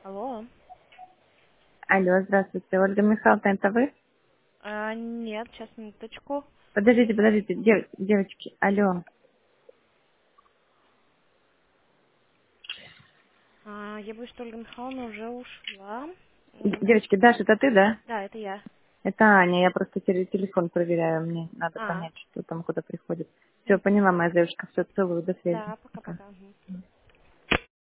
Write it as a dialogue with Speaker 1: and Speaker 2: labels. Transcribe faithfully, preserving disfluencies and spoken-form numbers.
Speaker 1: Алло.
Speaker 2: Алло, здравствуйте, Ольга Михайловна, это вы?
Speaker 1: А, нет, сейчас минуточку.
Speaker 2: Подождите, подождите, дев- девочки, алло.
Speaker 1: А, я боюсь, что Ольга Михайловна уже ушла.
Speaker 2: Д-
Speaker 1: М,
Speaker 2: Девочки, Даша, это ты, да?
Speaker 1: Да, это я.
Speaker 2: Это Аня, я просто теле- телефон проверяю, мне надо
Speaker 1: А,
Speaker 2: понять, что там куда приходит. Все,
Speaker 1: мгм.
Speaker 2: поняла, моя девушка, все, целую, до связи.
Speaker 1: Да,
Speaker 2: Пока.
Speaker 1: пока-пока. Мгм.